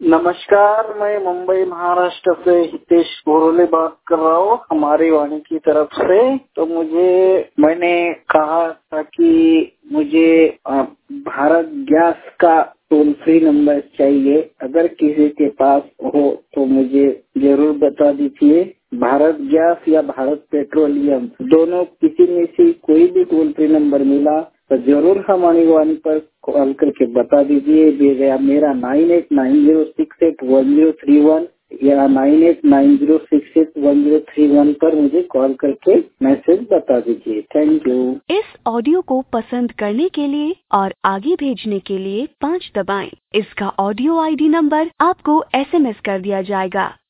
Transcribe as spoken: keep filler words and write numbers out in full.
नमस्कार, मैं मुंबई महाराष्ट्र से हितेश बोरोले बात कर रहा हूँ हमारी वाणी की तरफ से। तो मुझे मैंने कहा था कि मुझे अ, भारत गैस का टोल फ्री नंबर चाहिए। अगर किसी के पास हो तो मुझे जरूर बता दीजिए। भारत गैस या भारत पेट्रोलियम दोनों किसी में से कोई भी टोल फ्री नंबर मिला तो जरूर हमारी वाणी पर कॉल करके बता दीजिए। भेजा मेरा nine eight nine zero six eight one zero three one या nine eight nine zero six eight one zero three one पर मुझे कॉल करके मैसेज बता दीजिए। Thank you. इस ऑडियो को पसंद करने के लिए और आगे भेजने के लिए पाँच दबाएं। इसका ऑडियो आईडी नंबर आपको एसएमएस कर दिया जाएगा।